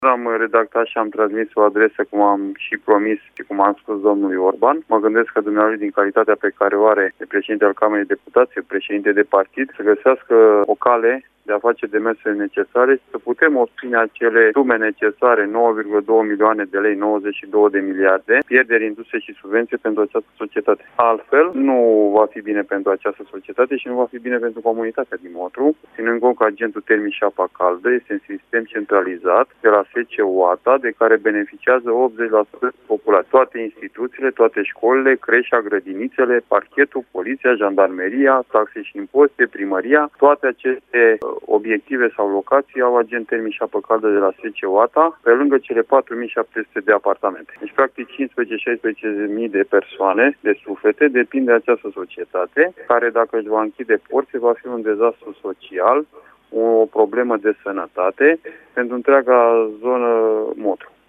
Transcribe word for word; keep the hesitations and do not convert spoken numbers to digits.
Am redactat și am transmis o adresă, cum am și promis și cum am spus domnului Orban. Mă gândesc că dumnealui, din calitatea pe care o are de președinte al Camerei Deputaților, președinte de partid, să găsească o cale de a face demersurile necesare și să putem obține acele sume necesare, nouă virgulă doi milioane de lei, nouăzeci și două de miliarde, pierderi induse și subvenții pentru această societate. Altfel, nu va fi bine pentru această societate și nu va fi bine pentru comunitatea din Motru, ținând cont că agentul termic și apa caldă este un sistem centralizat de la S C U A T A, de care beneficiază optzeci la sută populație. Toate instituțiile, toate școlile, creșa, grădinițele, parchetul, poliția, jandarmeria, taxe și impozite, primăria, toate aceste obiective sau locații au agent termic și apă caldă de la S C U A T A, pe lângă cele patru mii șapte sute de apartamente. Deci, practic, cincisprezece șaisprezece mii de persoane, de suflete, depind de această societate, care, dacă își va închide porțile, va fi un dezastru social, o problemă de sănătate pentru întreaga zonă